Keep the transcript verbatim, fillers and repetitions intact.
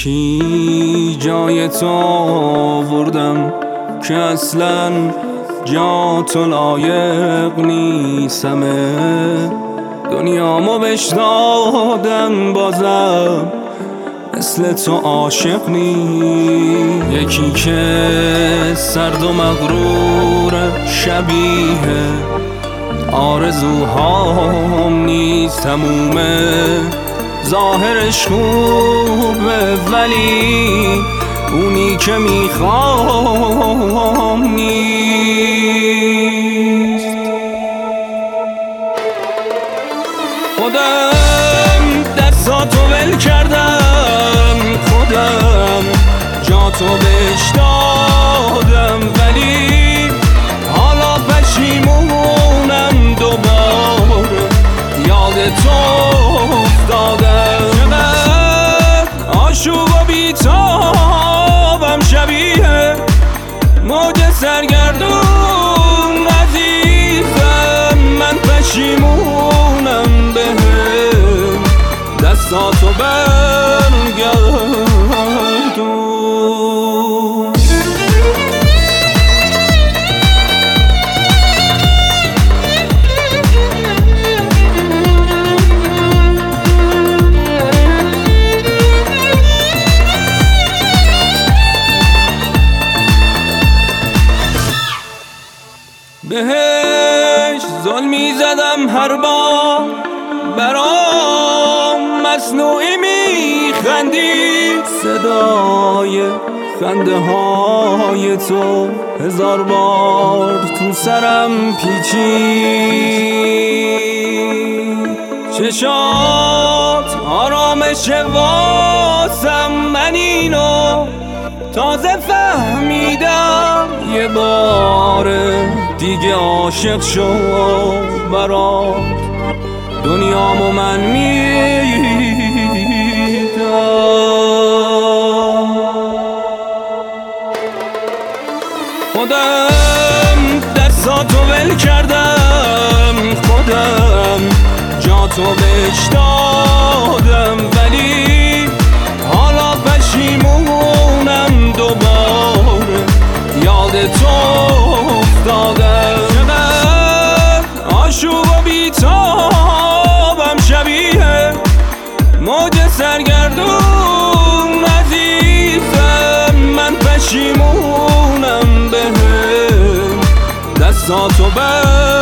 یکی جای تو آوردم که اصلا جا تو لایق نیستمه، دنیامو بهش دادم بازم مثل تو عاشق نی. یکی که سرد و مغرور شبیه آرزوهام نیست تمومه، ظاهرش خوبه ولی اونی که میخوام نیست. خودم دستاتو ول کردم، خودم جاتو بهش دادم ولی حالا پشیمونم دوباره یاد تو افتادم. چقدر آشوب و بیتابم شبیه موج سرگردون عزیزم، من پشیمونم بهم دستاتو برگردون. بهش ظلمی زدم هر بار، برام مصنوعی میخندی، صدای خنده های تو هزار بار تو سرم پیچید. چشات آرامش واسم، من اینو تازه فهمیدم، یه بار دیگه عاشق شو برات دنیامو من میدم. خودم دستاتو ول کردم، خودم جاتو بهش دادم ولی حالا پشیمونم دوباره یاد تو افتادم. چقدر آشوب و بیتابم شبیه موج سرگردون عزیزم، من پشیمونم بهم دستاتو بر